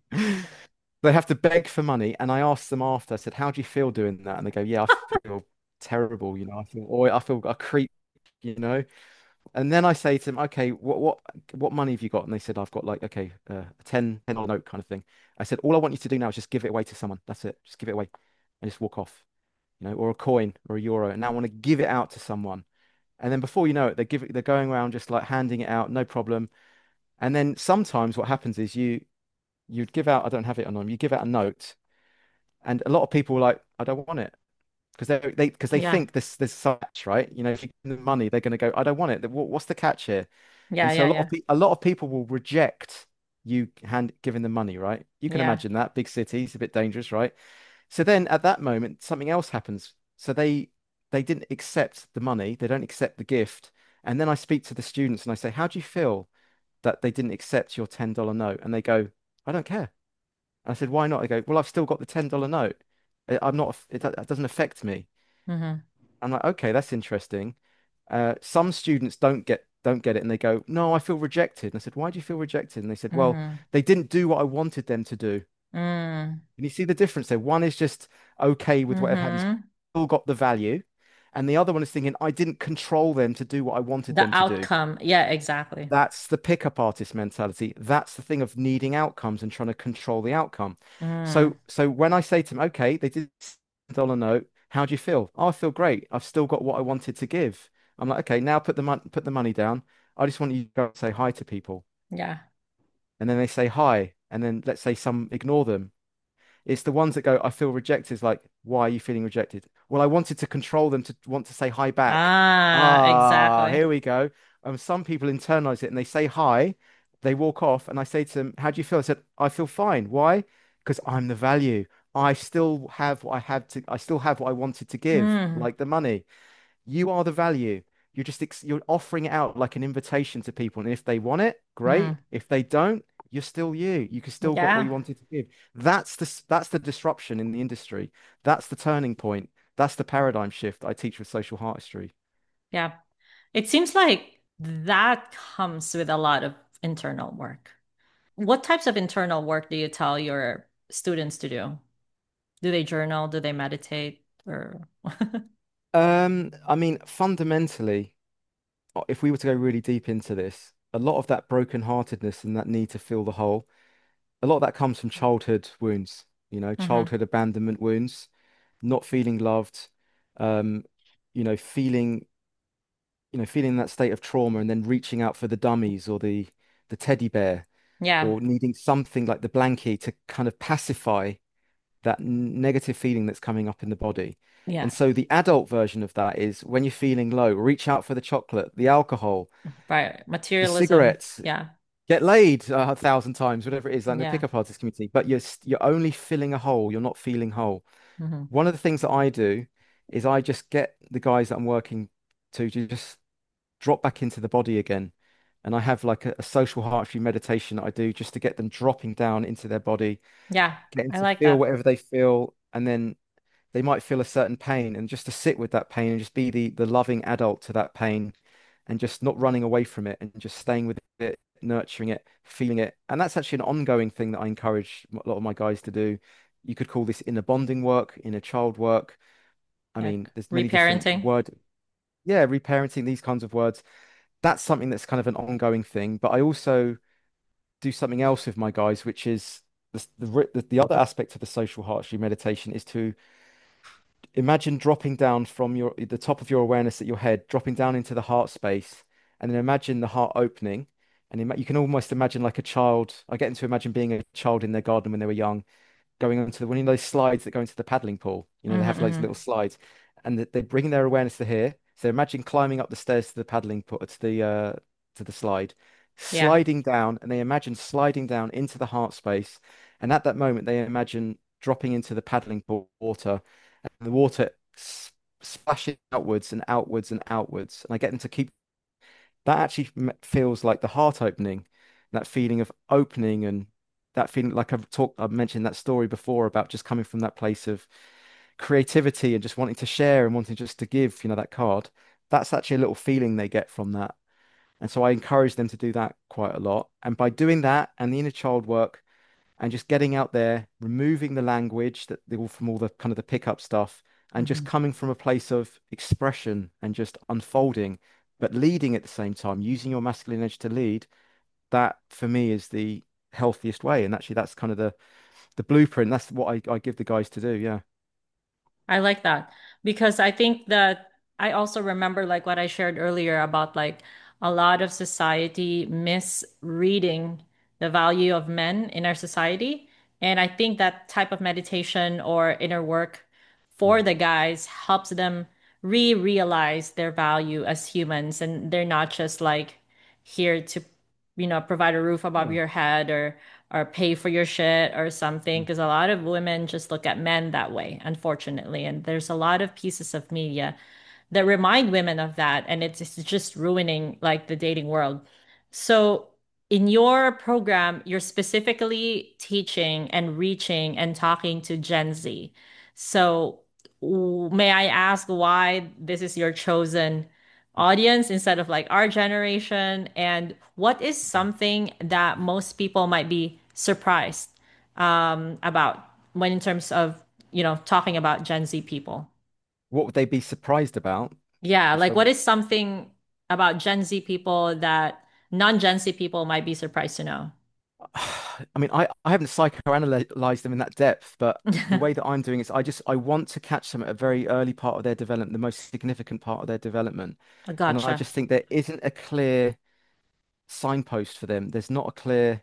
They have to beg for money. And I asked them after, I said, how do you feel doing that? And they go, yeah, I feel terrible. I feel a creep, you know? And then I say to them, okay, what money have you got? And they said, I've got like, okay, a $10 note kind of thing. I said, all I want you to do now is just give it away to someone. That's it. Just give it away and just walk off, or a coin or a euro. And now I want to give it out to someone. And then before you know it, they're going around just like handing it out, no problem. And then sometimes what happens is you'd give out, I don't have it on them, you give out a note, and a lot of people are like, I don't want it. Because they Yeah. think there's such, right? If you give them money, they're going to go, I don't want it. What's the catch here? Yeah. And so Yeah. Yeah. a lot of people will reject you giving them money, right? You can Yeah. imagine that big cities, a bit dangerous, right? So then at that moment, something else happens. So they didn't accept the money, they don't accept the gift. And then I speak to the students and I say, how do you feel that they didn't accept your $10 note? And they go, I don't care. I said, why not? They go, well, I've still got the $10 note. I'm not, it doesn't affect me. Hmm. I'm like, okay, that's interesting. Some students don't get it and they go, no, I feel rejected. And I said, why do you feel rejected? And they said, well, Hmm. they didn't do what I wanted them to do. Mm. And you see the difference there. One is just okay with whatever happens, Hmm. still got the value. And the other one is thinking, I didn't control them to do what I wanted The them to do. outcome. Yeah, exactly. That's the pickup artist mentality. That's the thing of needing outcomes and trying to control the outcome. Mm. So when I say to them, okay, they did $10 note, how do you feel? Oh, I feel great. I've still got what I wanted to give. I'm like, okay, now put the money down. I just want you to go and say hi to people. Yeah. And then they say hi. And then let's say some ignore them. It's the ones that go, I feel rejected. It's like, why are you feeling rejected? Well, I wanted to control them to want to say hi back. Ah, Ah, exactly. here we go. Some people internalize it and they say hi, they walk off, and I say to them, how do you feel? I said, I feel fine. Why? Because I'm the value. I still have what I wanted to give, Mm. like the money. You are the value. You're offering it out like an invitation to people. And if they want it, great. Mm. If they don't, you're still you. You can still got what Yeah. you wanted to give. That's the disruption in the industry. That's the turning point. That's the paradigm shift I teach with social artistry. Yeah. It seems like that comes with a lot of internal work. What types of internal work do you tell your students to do? Do they journal? Do they meditate? Or I mean, fundamentally, if we were to go really deep into this, a lot of that brokenheartedness and that need to fill the hole, a lot of that comes from childhood wounds, Hmm. childhood abandonment wounds, not feeling loved, um, you know, feeling, feeling that state of trauma and then reaching out for the dummies or the teddy bear Yeah. or needing something like the blankie to kind of pacify that negative feeling that's coming up in the body. And Yes. so the adult version of that is when you're feeling low, reach out for the chocolate, the alcohol, Right. the Materialism. cigarettes, Yeah. get laid 1,000 times, whatever it is, like the Yeah. pickup artist community. But you're only filling a hole. You're not feeling whole. Hmm. One of the things that I do is I just get the guys that I'm working to just drop back into the body again. And I have like a social heart rate meditation that I do just to get them dropping down into their body, Yeah. getting I to like feel that. whatever they feel, and then they might feel a certain pain, and just to sit with that pain and just be the loving adult to that pain, and just not running away from it, and just staying with it, nurturing it, feeling it. And that's actually an ongoing thing that I encourage a lot of my guys to do. You could call this inner bonding work, inner child work. I mean, Like there's many different reparenting. word, yeah, reparenting, these kinds of words. That's something that's kind of an ongoing thing. But I also do something else with my guys, which is the other aspect of the social heart tree meditation is to imagine dropping down from the top of your awareness at your head, dropping down into the heart space, and then imagine the heart opening. And you can almost imagine like a child. I get them to imagine being a child in their garden when they were young, going onto one of those slides that go into the paddling pool. You know, they Hmm. have those Hmm. little slides, and they're bringing their awareness to here. So imagine climbing up the stairs to the paddling pool, to the slide, Yeah. sliding down, and they imagine sliding down into the heart space. And at that moment, they imagine dropping into the paddling pool water, and the water splashing outwards and outwards and outwards. And I get them to keep that actually feels like the heart opening, that feeling of opening, and that feeling like I've mentioned that story before about just coming from that place of creativity and just wanting to share and wanting just to give, that card. That's actually a little feeling they get from that. And so I encourage them to do that quite a lot. And by doing that and the inner child work and just getting out there, removing the language all from all the kind of the pickup stuff, and just Hmm. coming from a place of expression and just unfolding, but leading at the same time, using your masculine edge to lead, that for me is the healthiest way. And actually, that's kind of the blueprint. That's what I give the guys to do. Yeah. I like that because I think that I also remember like what I shared earlier about like a lot of society misreading the value of men in our society. And I think that type of meditation or inner work for Mm. the guys helps them re-realize their value as humans and they're not just like here to, provide a roof above Yeah. your head or pay for your shit or something Mm. because a lot of women just look at men that way, unfortunately. And there's a lot of pieces of media that remind women of that, and it's just ruining like the dating world. So in your program, you're specifically teaching and reaching and talking to Gen Z. So may I ask why this is your chosen audience instead of like our generation? And what is something that most people might be surprised about when in terms of, talking about Gen Z people? What would they be surprised about? Yeah, like So, what is something about Gen Z people that non-Gen Z people might be surprised to know? I mean, I haven't psychoanalyzed them in that depth, but the way that I'm doing is I want to catch them at a very early part of their development, the most significant part of their development. And I Gotcha. just think there isn't a clear signpost for them. There's not a clear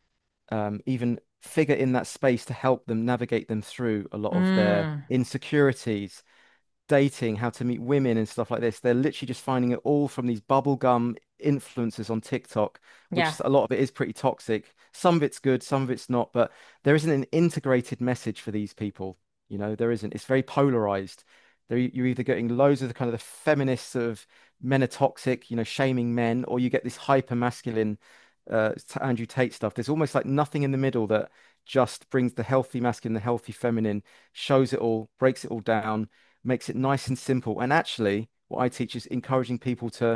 even figure in that space to help them navigate them through a lot of their Mm, insecurities, dating, how to meet women and stuff like this. They're literally just finding it all from these bubblegum influencers on TikTok, which yeah. is, a lot of it is pretty toxic. Some of it's good, some of it's not, but there isn't an integrated message for these people. There isn't. It's very polarized. You're either getting loads of the kind of the feminists of men are toxic, shaming men, or you get this hyper masculine Andrew Tate stuff. There's almost like nothing in the middle that just brings the healthy masculine, the healthy feminine, shows it all, breaks it all down, makes it nice and simple. And actually, what I teach is encouraging people to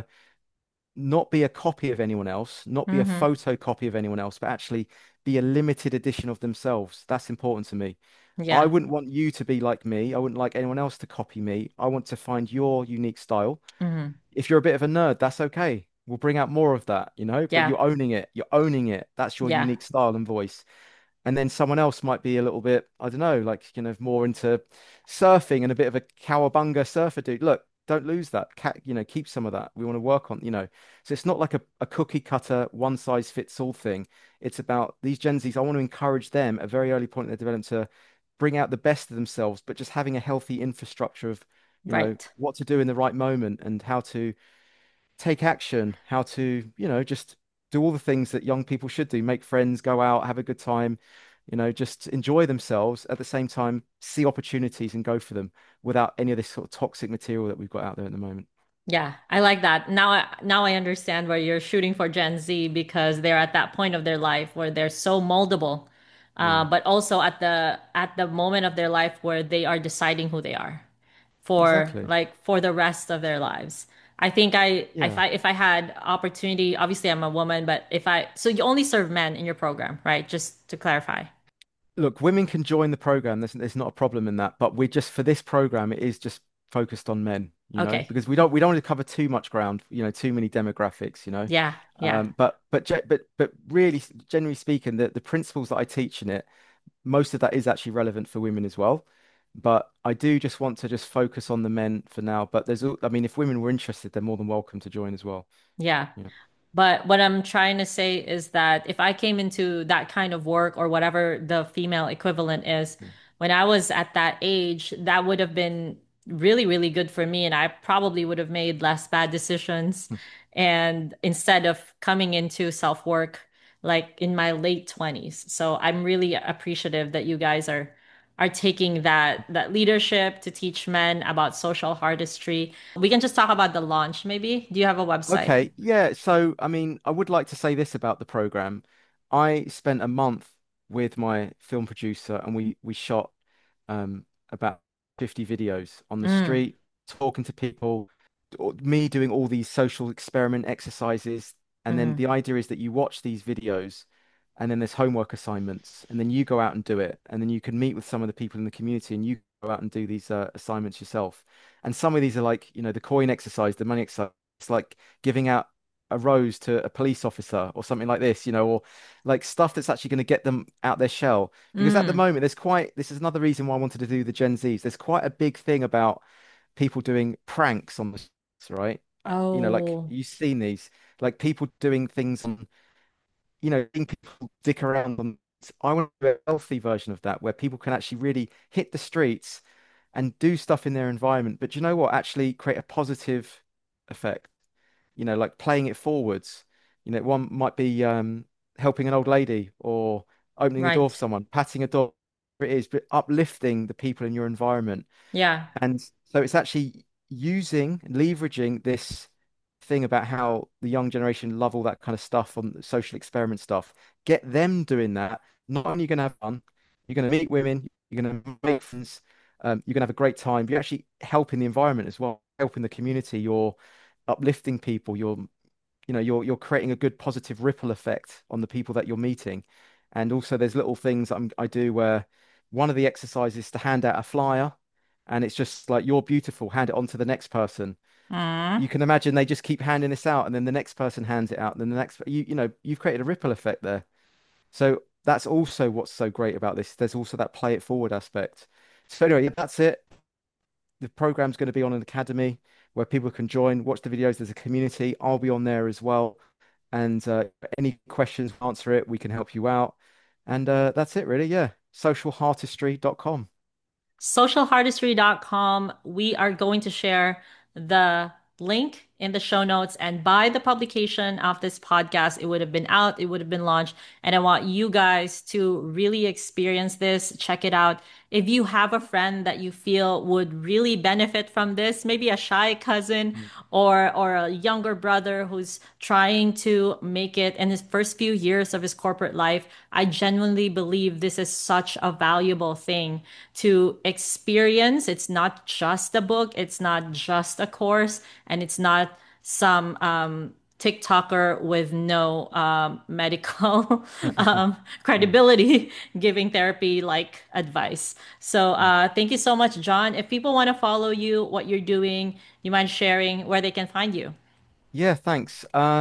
not be a copy of anyone else, not be a Mm-hmm. photocopy of anyone else, but actually be a limited edition of themselves. That's important to me. I Yeah. wouldn't want you to be like me. I wouldn't like anyone else to copy me. I want to find your unique style. Mm-hmm. If you're a bit of a nerd, that's okay. We'll bring out more of that, but Yeah. you're owning it. You're owning it. That's your Yeah. unique style and voice. And then someone else might be a little bit, I don't know, like, more into surfing and a bit of a cowabunga surfer dude. Look, don't lose that. Keep some of that. We want to work on. So it's not like a cookie cutter, one size fits all thing. It's about these Gen Zs. I want to encourage them at a very early point in their development to bring out the best of themselves, but just having a healthy infrastructure of, Right. what to do in the right moment and how to take action, how to, just do all the things that young people should do, make friends, go out, have a good time, just enjoy themselves at the same time, see opportunities and go for them without any of this sort of toxic material that we've got out there at the moment. Yeah, I like that. Now I understand where you're shooting for Gen Z because they're at that point of their life where they're so moldable, Yeah, but also at the moment of their life where they are deciding who they are exactly. for the rest of their lives. I think Yeah. if I had opportunity, obviously I'm a woman, but if I so you only serve men in your program, right? Just to clarify. Look, women can join the program. There's not a problem in that. But we're just for this program, it is just focused on men, Okay. because we don't want to cover too much ground, too many demographics. Yeah, yeah, But really, generally speaking, the principles that I teach in it, most of that is actually relevant for women as well. But I do just want to just focus on the men for now. But I mean, if women were interested, they're more than welcome to join as well. yeah. Yeah. But what I'm trying to say is that if I came into that kind of work or whatever the female equivalent is, Yeah. when I was at that age, that would have been really, really good for me. And I probably would have made less bad decisions. And instead of coming into self-work like in my late 20s. So I'm really appreciative that you guys are taking that leadership to teach men about social artistry. We can just talk about the launch, maybe. Do you have a website? Okay, yeah. So, I mean, I would like to say this about the program. I spent a month with my film producer, and we shot about 50 videos on the Mm, street, talking to people, me doing all these social experiment exercises. And then mm. the idea is that you watch these videos, and then there's homework assignments, and then you go out and do it, and then you can meet with some of the people in the community, and you go out and do these assignments yourself. And some of these are like, the coin exercise, the money exercise. It's like giving out a rose to a police officer or something like this, or like stuff that's actually going to get them out their shell. Because at the Mm. moment, this is another reason why I wanted to do the Gen Zs. There's quite a big thing about people doing pranks on the streets, right? Like Oh, you've seen these, like people doing things on, seeing people dick around on. I want to do a healthy version of that where people can actually really hit the streets and do stuff in their environment. But do you know what? Actually create a positive effect, like playing it forwards. One might be helping an old lady or opening a door for right. someone, patting a door, whatever it is, but uplifting the people in your environment. Yeah. And so it's actually leveraging this thing about how the young generation love all that kind of stuff on the social experiment stuff. Get them doing that. Not only are you going to have fun, you're going to meet women, you're going to make friends, you're going to have a great time. You're actually helping the environment as well, helping the community. You're uplifting people. You're creating a good positive ripple effect on the people that you're meeting. And also, there's little things I do where one of the exercises is to hand out a flyer, and it's just like you're beautiful, hand it on to the next person. Mm. You can imagine they just keep handing this out, and then the next person hands it out, and then the next you've created a ripple effect there. So that's also what's so great about this. There's also that play it forward aspect. So anyway, yeah, that's it. The program's going to be on an academy where people can join, watch the videos. There's a community. I'll be on there as well. And any questions, answer it. We can help you out. And that's it, really. Yeah. Socialartistry.com. Socialhardistry.com. We are going to share the link in the show notes. And by the publication of this podcast, it would have been out, it would have been launched. And I want you guys to really experience this, check it out. If you have a friend that you feel would really benefit from this, maybe a shy cousin Mm. or a younger brother who's trying to make it in his first few years of his corporate life, I genuinely believe this is such a valuable thing to experience. It's not just a book, it's not just a course, and it's not some TikToker with no medical credibility giving therapy like advice. So thank you so much, John. If people want to follow you, what you're doing, you mind sharing where they can find you? Yeah, thanks.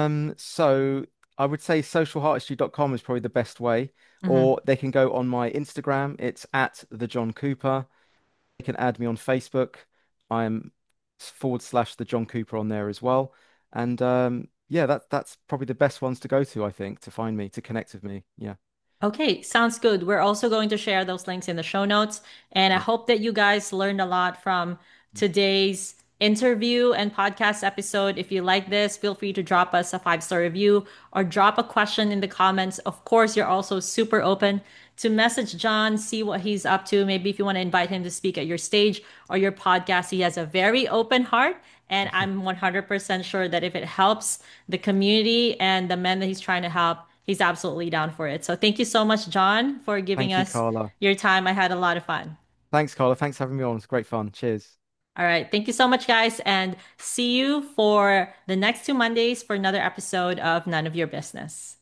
So I would say socialartistry.com is probably the best way, Mhm. or they can go on my Instagram. It's at the John Cooper. They can add me on Facebook. I'm /the John Cooper on there as well. And yeah, that's probably the best ones to go to, I think, to find me, to connect with me. Yeah. Okay, sounds good. We're also going to share those links in the show notes. And I hope that you guys learned a lot from today's interview and podcast episode. If you like this, feel free to drop us a 5-star review or drop a question in the comments. Of course, you're also super open to message John, see what he's up to. Maybe if you want to invite him to speak at your stage or your podcast, he has a very open heart. And I'm 100% sure that if it helps the community and the men that he's trying to help, he's absolutely down for it. So thank you so much, John, for giving Thank you, us Carla. your time. I had a lot of fun. Thanks, Carla. Thanks for having me on. It's great fun. Cheers. All right. Thank you so much, guys. And see you for the next 2 Mondays for another episode of None of Your Business.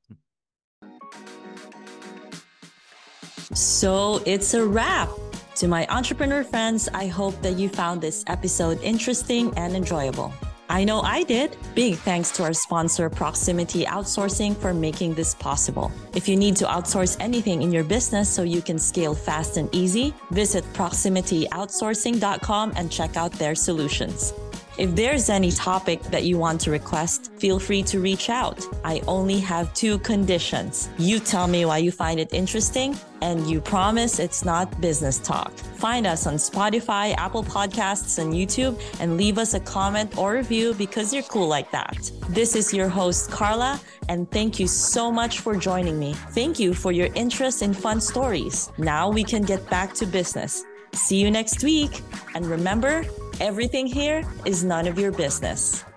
So it's a wrap. To my entrepreneur friends, I hope that you found this episode interesting and enjoyable. I know I did. Big thanks to our sponsor, Proximity Outsourcing, for making this possible. If you need to outsource anything in your business so you can scale fast and easy, visit proximityoutsourcing.com and check out their solutions. If there's any topic that you want to request, feel free to reach out. I only have 2 conditions. You tell me why you find it interesting, and you promise it's not business talk. Find us on Spotify, Apple Podcasts, and YouTube, and leave us a comment or review because you're cool like that. This is your host, Carla, and thank you so much for joining me. Thank you for your interest in fun stories. Now we can get back to business. See you next week. And remember, everything here is none of your business.